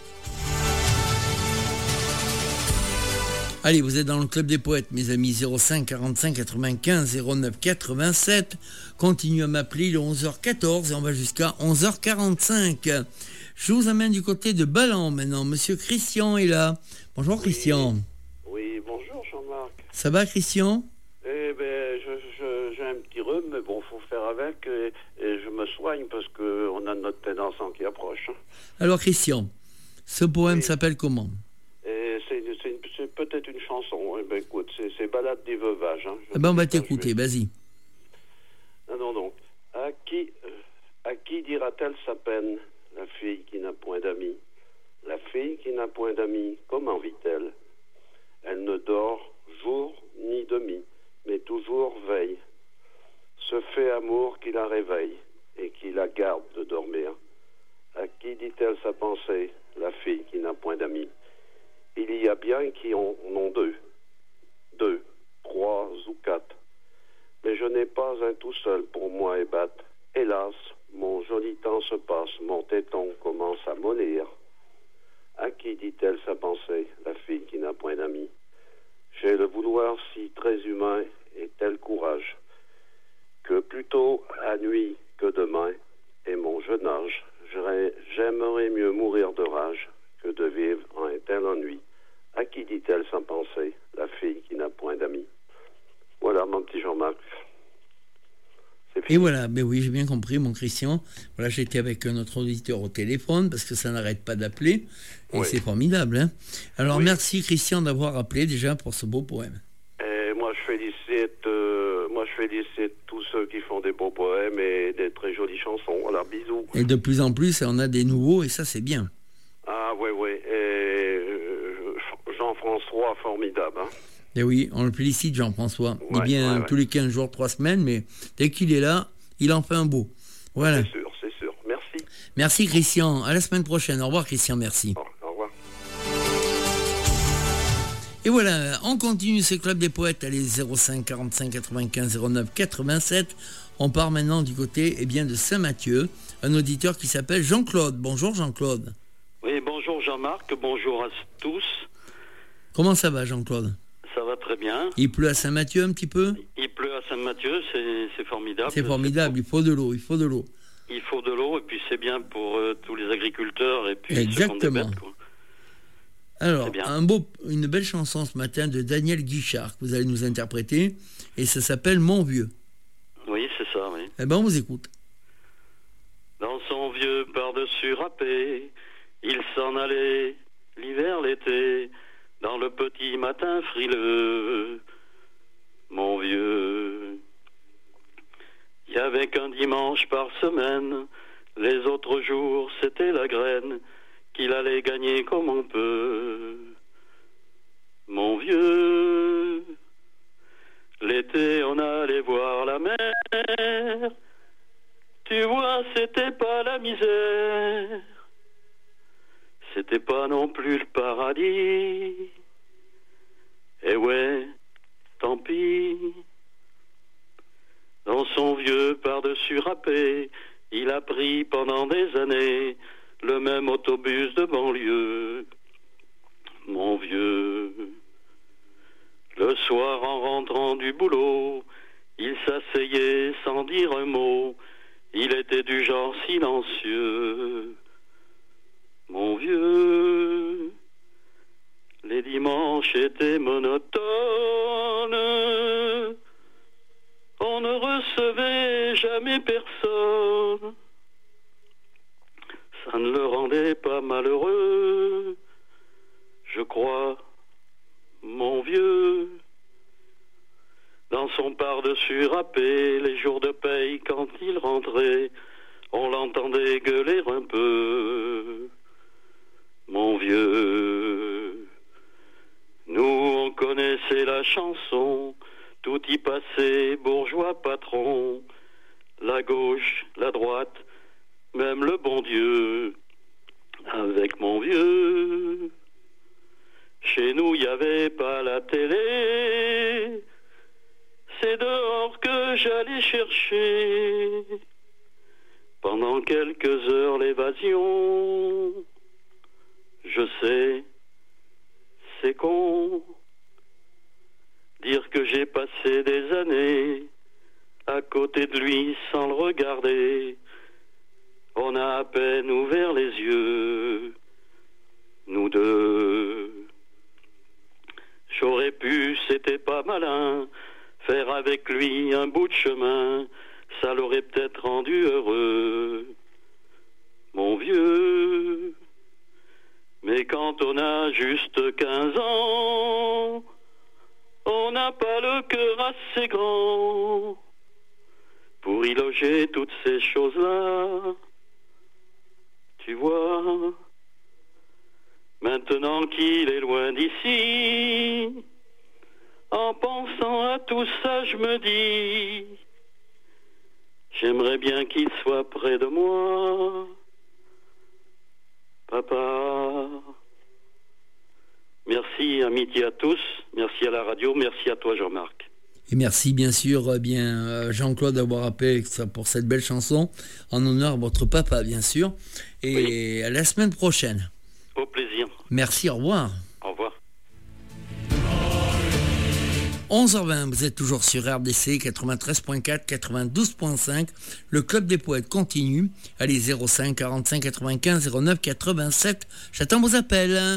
Allez, vous êtes dans le Club des Poètes, mes amis. 05 45 95 09 87. Continuez à m'appeler, il est 11h14 et on va jusqu'à 11h45. Je vous amène du côté de Ballan maintenant. Monsieur Christian est là. Bonjour, Christian. Oui, bonjour Jean-Marc. Ça va, Christian? Eh ben, j'ai un petit rhume, mais bon, faut faire avec et je me soigne parce qu'on a notre plein d'encens qui approche. Alors, Christian, ce poème s'appelle comment? Et c'est peut-être une chanson. Eh ben, écoute, c'est Balade des Veuvages. Hein. Eh ben, on va t'écouter, vas-y. Non, donc. À qui dira-t-elle sa peine, la fille qui n'a point d'amis? La fille qui n'a point d'amis, comment vit-elle? Elle ne dort jour ni demi, mais toujours veille. Ce fait amour qui la réveille et qui la garde de dormir. À qui dit-elle sa pensée, la fille qui n'a point d'amis? Il y a bien qui en ont deux, trois ou quatre. Mais je n'ai pas un tout seul pour moi ébattre. Hélas, mon joli temps se passe, mon téton commence à mollir. À qui dit-elle sa pensée, la fille qui n'a point d'amis? J'ai le vouloir si très humain et tel courage, que plutôt à nuit que demain, et mon jeune âge, j'aimerais mieux mourir de rage que de vivre en un tel ennui. À qui dit-elle sa pensée, la fille qui n'a point d'amis? Voilà, mon petit Jean-Marc. Et voilà, ben oui, j'ai bien compris, mon Christian. Voilà, j'étais avec notre auditeur au téléphone parce que ça n'arrête pas d'appeler. Et c'est formidable. Hein. Alors, merci, Christian, d'avoir appelé déjà pour ce beau poème. Et moi, je félicite tous ceux qui font des beaux poèmes et des très jolies chansons. Alors, bisous. Et de plus en plus, on a des nouveaux et ça, c'est bien. Ah, oui. Et Jean-François, formidable. Hein. Et oui, on le félicite, Jean-François. Il vient tous les 15 jours, 3 semaines, mais dès qu'il est là, il en fait un beau. Voilà. C'est sûr. Merci. Merci, Christian. À la semaine prochaine. Au revoir, Christian. Merci. Au revoir. Et voilà, on continue ce Club des Poètes. Allez, 05 45 95 09 87. On part maintenant du côté de Saint-Mathieu. Un auditeur qui s'appelle Jean-Claude. Bonjour, Jean-Claude. Oui, bonjour, Jean-Marc. Bonjour à tous. Comment ça va, Jean-Claude? Ça va très bien. Il pleut à Saint-Mathieu un petit peu? Il pleut à Saint-Mathieu, c'est formidable. C'est formidable, il faut de l'eau. Il faut de l'eau, et puis c'est bien pour tous les agriculteurs et puis exactement. Ceux qui ont des bêtes, quoi. Alors, une belle chanson ce matin de Daniel Guichard que vous allez nous interpréter, et ça s'appelle Mon Vieux. Oui, c'est ça, oui. Eh ben, on vous écoute. Dans son vieux par-dessus râpé, il s'en allait l'hiver, l'été, dans le petit matin frileux, mon vieux. Il y avait qu'un dimanche par semaine, les autres jours c'était la graine qu'il allait gagner comme on peut. Mon vieux, l'été on allait voir la mer, tu vois c'était pas la misère. C'était pas non plus le paradis. Eh ouais, tant pis. Dans son vieux par-dessus râpé, il a pris pendant des années le même autobus de banlieue. Mon vieux. Le soir, en rentrant du boulot, il s'asseyait sans dire un mot. Il était du genre silencieux. Mon vieux, les dimanches étaient monotones, on ne recevait jamais personne, ça ne le rendait pas malheureux, je crois, mon vieux. Dans son par-dessus râpé, les jours de paye, quand il rentrait, on l'entendait gueuler un peu. Mon vieux, nous on connaissait la chanson, tout y passait, bourgeois patron, la gauche, la droite, même le bon Dieu, avec mon vieux. Chez nous, il n'y avait pas la télé, c'est dehors que j'allais chercher pendant quelques heures l'évasion. Je sais, c'est con, dire que j'ai passé des années à côté de lui sans le regarder. On a à peine ouvert les yeux, nous deux. J'aurais pu, c'était pas malin, faire avec lui un bout de chemin, ça l'aurait peut-être rendu heureux, mon vieux. Mais quand on a juste 15 ans, on n'a pas le cœur assez grand pour y loger toutes ces choses-là. Tu vois, maintenant qu'il est loin d'ici, en pensant à tout ça, je me dis, j'aimerais bien qu'il soit près de moi, papa. Merci, amitié à tous, merci à la radio, merci à toi Jean-Marc. Et merci bien sûr Jean-Claude d'avoir appelé pour cette belle chanson, en honneur à votre papa bien sûr, et oui. À la semaine prochaine. Au plaisir. Merci, au revoir. Au revoir. 11h20, vous êtes toujours sur RDC 93.4, 92.5. Le Club des Poètes continue. Allez, 05 45 95 09 87. J'attends vos appels.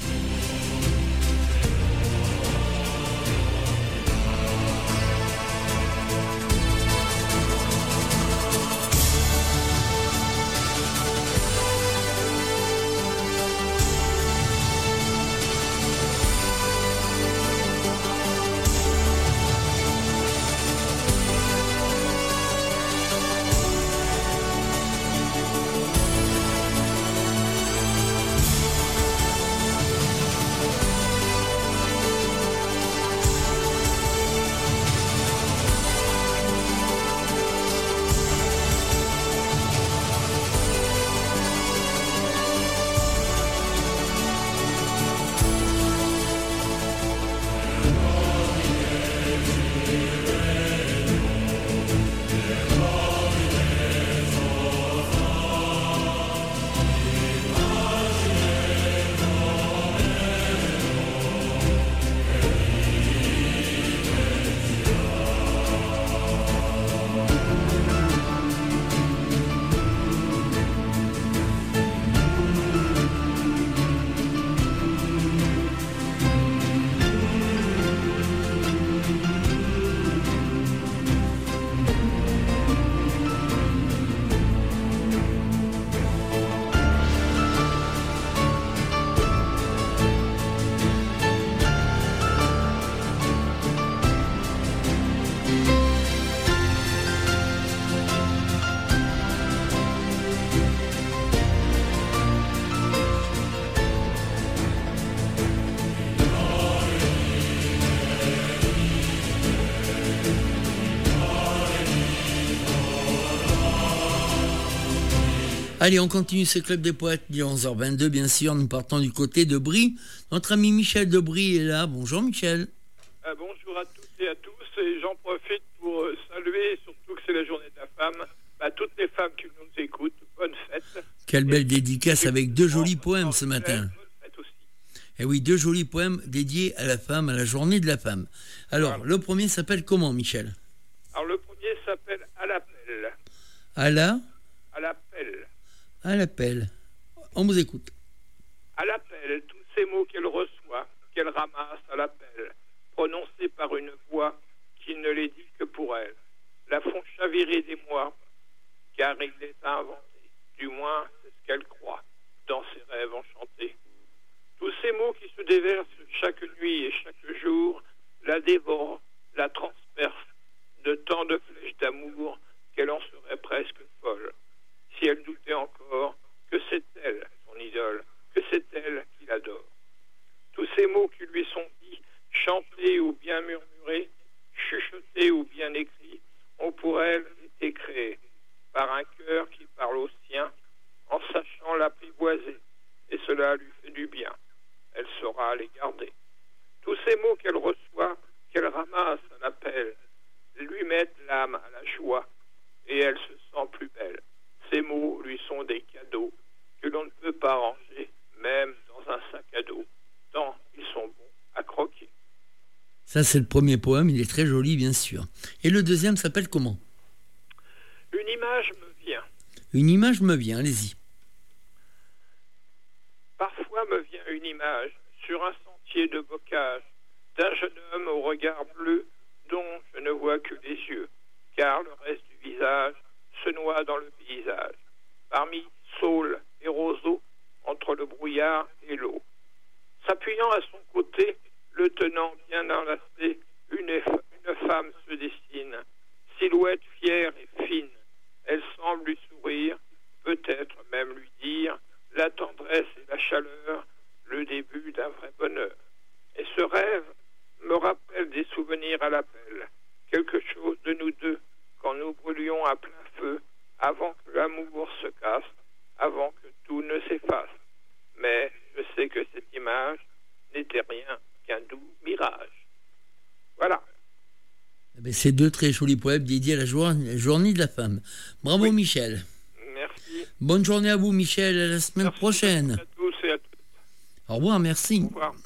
Allez, on continue ce Club des Poètes, il est 11h22, bien sûr, nous partons du côté de Brie. Notre ami Michel de Brie est là. Bonjour Michel. Bonjour à toutes et à tous, et j'en profite pour saluer, surtout que c'est la journée de la femme, toutes les femmes qui nous écoutent. Bonne fête. Quelle belle dédicace avec deux jolis poèmes ce matin. Bonne fête aussi. Et oui, deux jolis poèmes dédiés à la femme, à la journée de la femme. Alors, voilà. Le premier s'appelle comment, Michel? Alors, le premier s'appelle À l'appel. À la? À l'appel. À l'appel. On vous écoute. À l'appel, tous ces mots qu'elle reçoit, qu'elle ramasse à l'appel, prononcés par une voix qui ne les dit que pour elle, la font chavirer des mois, car il les a inventés. Du moins, c'est ce qu'elle croit, dans ses rêves enchantés. Tous ces mots qui se déversent chaque nuit et chaque jour, la dévorent, la transpercent, de tant de flèches d'amour qu'elle en serait presque folle. Si elle doutait encore que c'est elle, son idole, que c'est elle qu'il adore. Tous ces mots qui lui sont dits, chantés ou bien murmurés, chuchotés ou bien écrits, ont pour elle été créés par un cœur qui parle au sien, en sachant l'apprivoiser, et cela lui fait du bien. Elle saura les garder. Tous ces mots qu'elle reçoit, qu'elle ramasse à l'appel, lui mettent l'âme à la joie et elle se sent plus belle. Ces mots lui sont des cadeaux que l'on ne peut pas ranger, même dans un sac à dos, tant ils sont bons à croquer. Ça, c'est le premier poème, il est très joli, bien sûr. Et le deuxième s'appelle comment ? Une image me vient. Une image me vient, allez-y. Parfois me vient une image sur un sentier de bocage d'un jeune homme au regard bleu dont je ne vois que les yeux, car le reste du visage se noie dans le paysage, parmi saules et roseaux, entre le brouillard et l'eau. S'appuyant à son côté, le tenant bien enlacé, une femme se dessine, silhouette fière et fine. Elle semble lui sourire, peut-être même lui dire la tendresse et la chaleur, le début d'un vrai bonheur. Et ce rêve me rappelle des souvenirs à l'appel, quelque chose de nous deux, quand nous brûlions à plein feu, avant que l'amour se casse, avant que tout ne s'efface. Mais je sais que cette image n'était rien qu'un doux mirage. Voilà. C'est deux très jolis poèmes dédiés à la journée de la femme. Bravo, oui. Michel. Merci. Bonne journée à vous, Michel. À la semaine prochaine. Merci à tous et à toutes. Au revoir, merci. Au revoir.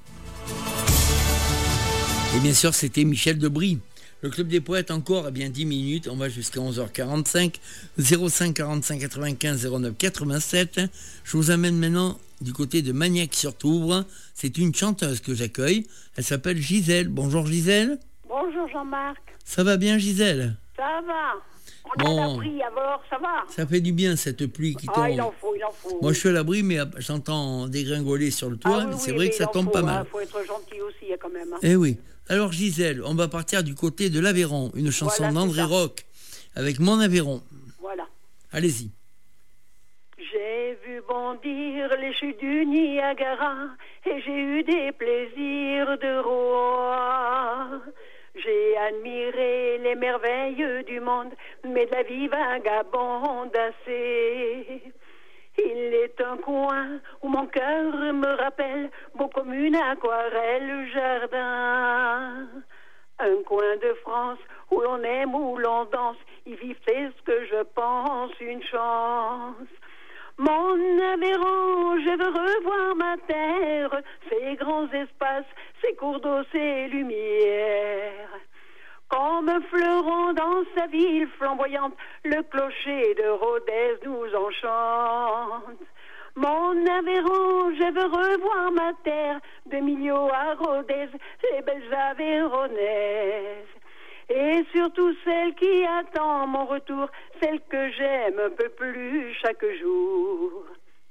Et bien sûr, c'était Michel Debris. Le Club des Poètes, encore 10 minutes. On va jusqu'à 11h45. 05 45 95 09 87. Je vous amène maintenant du côté de Magnac-sur-Touvre. C'est une chanteuse que j'accueille. Elle s'appelle Gisèle. Bonjour, Gisèle. Bonjour Jean-Marc. Ça va bien, Gisèle? Ça va. On est à l'abri, alors ça va. Ça fait du bien, cette pluie qui tombe. Ah, il en faut. Moi, je suis à l'abri, mais j'entends dégringoler sur le toit. Oui, c'est vrai que ça tombe pas mal. Il faut être gentil aussi, quand même. Eh oui. Alors, Gisèle, on va partir du côté de l'Aveyron. Une chanson d'André Rock avec Mon Aveyron. Voilà. Allez-y. J'ai vu bondir les chutes du Niagara et j'ai eu des plaisirs de roi. J'ai admiré les merveilles du monde, mais de la vie vagabonde assez. Il est un coin où mon cœur me rappelle, beau comme une aquarelle jardin. Un coin de France où l'on aime, où l'on danse, y vivre c'est ce que je pense, une chance. Mon Aveyron, je veux revoir ma terre, ses grands espaces, ses cours d'eau, ses lumières. Comme un fleuron dans sa ville flamboyante, le clocher de Rodez nous enchante. Mon Aveyron, je veux revoir ma terre, de Millau à Rodez, les belles Aveyronnaises. Et surtout celle qui attend mon retour, celle que j'aime un peu plus chaque jour.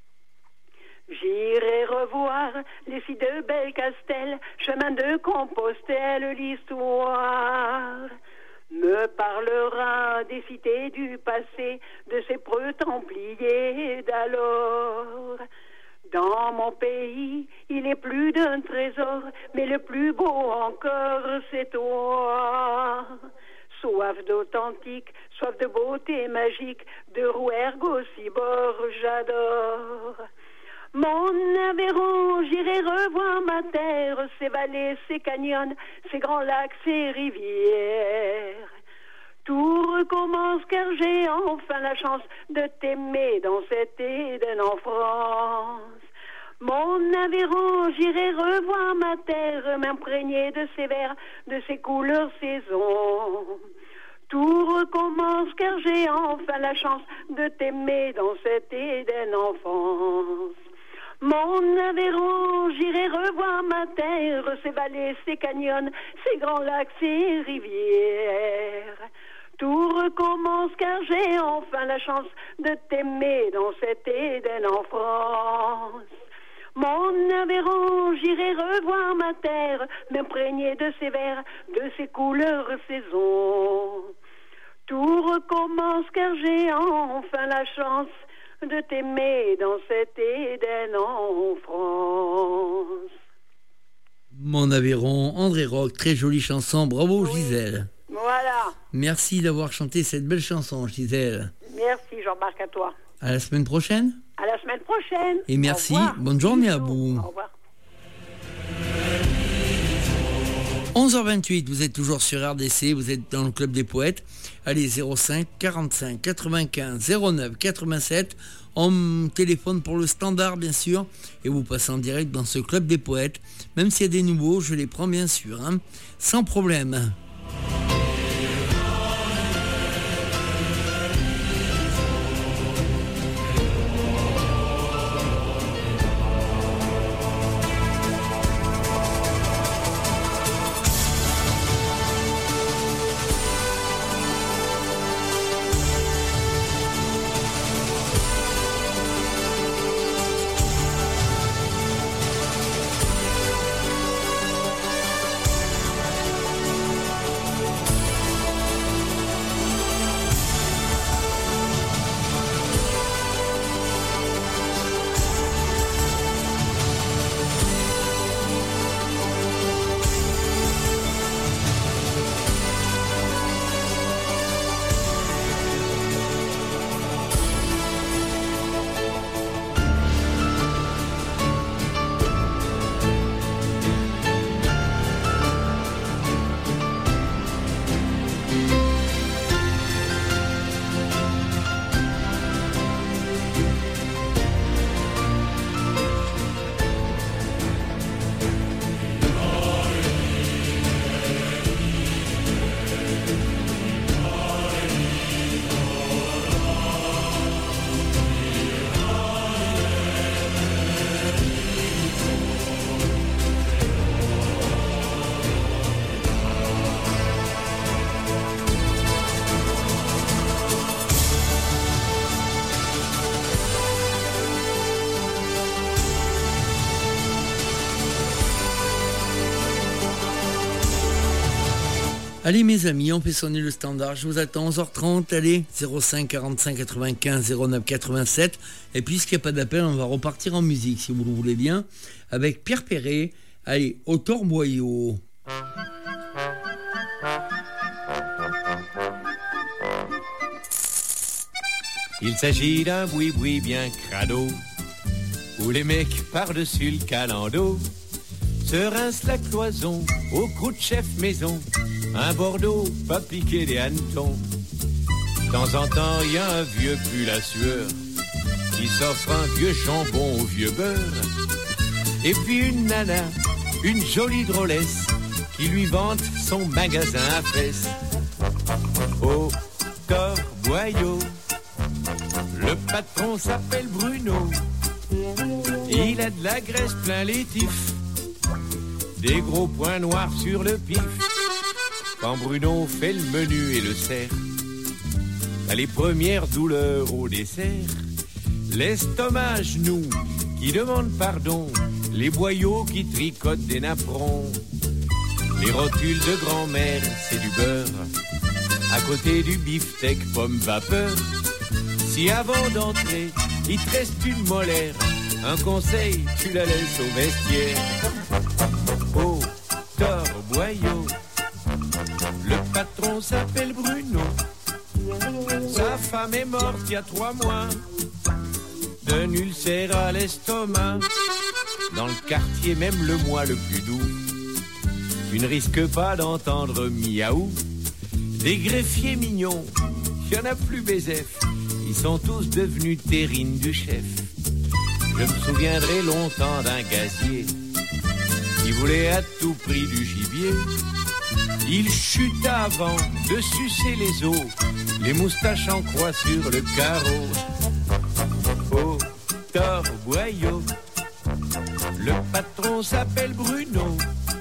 J'irai revoir les filles de Belcastel, chemin de Compostelle, l'histoire me parlera des cités du passé, de ces preux templiers d'alors. Dans mon pays, il est plus d'un trésor, mais le plus beau encore, c'est toi. Soif d'authentique, soif de beauté magique, de Rouergue Cibor, j'adore. Mon Aveyron, j'irai revoir ma terre, ses vallées, ses canyons, ses grands lacs, ses rivières. Tout recommence car j'ai enfin la chance de t'aimer dans cet Éden en France. Mon Aveyron, j'irai revoir ma terre, m'imprégner de ses vers, de ses couleurs saisons. Tout recommence car j'ai enfin la chance de t'aimer dans cet Éden en France. Mon Aveyron, j'irai revoir ma terre, ses vallées, ses canyons, ses grands lacs, ses rivières. Tout recommence car j'ai enfin la chance de t'aimer dans cet Éden en France. Mon Aveyron, j'irai revoir ma terre, m'imprégner de ses vers, de ses couleurs saisons. Tout recommence car j'ai enfin la chance de t'aimer dans cet Éden en France. Mon Aveyron, André Rock, très jolie chanson, bravo oui. Gisèle. Voilà. Merci d'avoir chanté cette belle chanson, Gisèle. Merci Jean-Marc, à toi. À la semaine prochaine. À la semaine prochaine. Et merci, bonne journée à vous. Au revoir. 11h28, vous êtes toujours sur RDC, vous êtes dans le Club des Poètes. Allez, 05 45 95 09 87. On téléphone pour le standard, bien sûr, et vous passez en direct dans ce Club des Poètes. Même s'il y a des nouveaux, je les prends bien sûr, hein, sans problème. Allez mes amis, on fait sonner le standard, je vous attends 11h30, allez, 05 45 95 09 87, et puisqu'il n'y a pas d'appel, on va repartir en musique, si vous le voulez bien, avec Pierre Perret, allez, au Torboyau. Il s'agit d'un boui-boui bien crado, où les mecs par-dessus le calando se rincent la cloison au croûte de chef maison, un Bordeaux pas piqué des hannetons. De temps en temps, il y a un vieux pull à sueur qui s'offre un vieux jambon au vieux beurre. Et puis une nana, une jolie drôlesse, qui lui vante son magasin à fesses. Au Torboyau, le patron s'appelle Bruno. Il a de la graisse plein les tifs, des gros points noirs sur le pif. Quand Bruno fait le menu et le sert, t'as les premières douleurs au dessert. L'estomac à genoux qui demande pardon, les boyaux qui tricotent des napperons. Les rotules de grand-mère, c'est du beurre, à côté du beefsteak pomme vapeur. Si avant d'entrer, il te reste une molaire, un conseil, tu la laisses au vestiaire. Au Torboyau, le patron s'appelle Bruno. Sa femme est morte il y a 3 mois d'un ulcère à l'estomac. Dans le quartier, même le mois le plus doux, tu ne risques pas d'entendre miaou. Des greffiers mignons, il y en a plus Bézef, ils sont tous devenus terrines du chef. Je me souviendrai longtemps d'un gazier qui voulait à tout prix du gibier. Il chuta avant de sucer les os, les moustaches en croix sur le carreau. Au Torboyau, le patron s'appelle Bruno.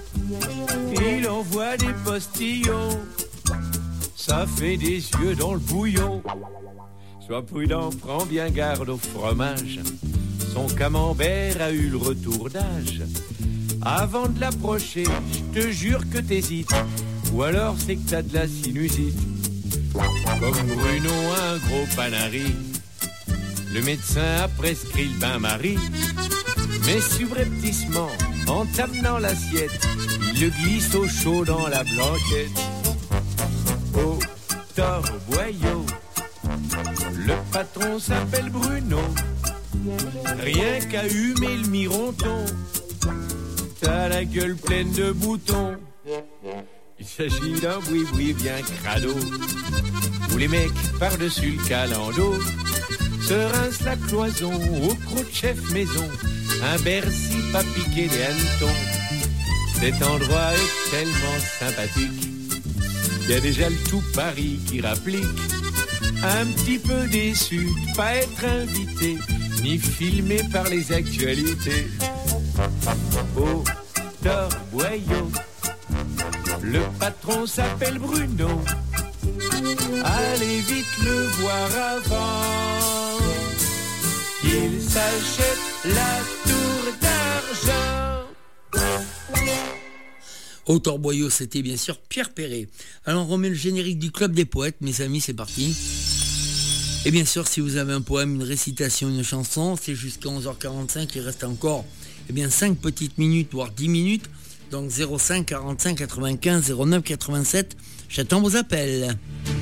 Il envoie des postillons, ça fait des yeux dans le bouillon. Sois prudent, prends bien garde au fromage, son camembert a eu le retour d'âge. Avant de l'approcher, je te jure que t'hésites, ou alors c'est que t'as de la sinusite. Comme Bruno a un gros panari, le médecin a prescrit le bain-marie. Mais subrepticement, en t'amenant l'assiette, il le glisse au chaud dans la blanquette. Au Torboyau, le patron s'appelle Bruno. Rien qu'à humer le mironton, t'as la gueule pleine de boutons. s'agit d'un boui-boui bien crado, où les mecs par-dessus le calendo se rincent la cloison au croc de chef maison, un Bercy pas piqué des hannetons. Cet endroit est tellement sympathique, il y a déjà le tout Paris qui rapplique, un petit peu déçu de pas être invité, ni filmé par les actualités. Au Torboyau, le patron s'appelle Bruno, allez vite le voir avant qu'il s'achète la tour d'argent. Au Torboyau, c'était bien sûr Pierre Perret. Alors on remet le générique du Club des Poètes, mes amis, c'est parti. Et bien sûr, si vous avez un poème, une récitation, une chanson, c'est jusqu'à 11h45, il reste encore 5 petites minutes, voire 10 minutes. Donc 05 45 95 09 87, j'attends vos appels.